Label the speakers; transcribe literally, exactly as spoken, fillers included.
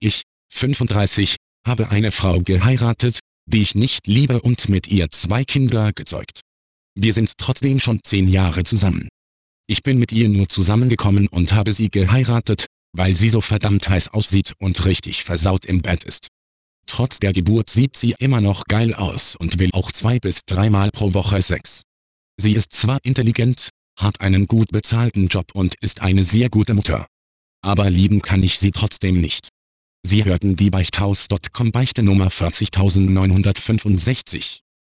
Speaker 1: Ich, fünfunddreißig, habe eine Frau geheiratet, die ich nicht liebe und mit ihr zwei Kinder gezeugt. Wir sind trotzdem schon zehn Jahre zusammen. Ich bin mit ihr nur zusammengekommen und habe sie geheiratet, weil sie so verdammt heiß aussieht und richtig versaut im Bett ist. Trotz der Geburt sieht sie immer noch geil aus und will auch zwei bis dreimal pro Woche Sex. Sie ist zwar intelligent, hat einen gut bezahlten Job und ist eine sehr gute Mutter. Aber lieben kann ich sie trotzdem nicht. Sie hörten die Beichthaus Punkt com Beichte Nummer vierzigtausendneunhundertfünfundsechzig.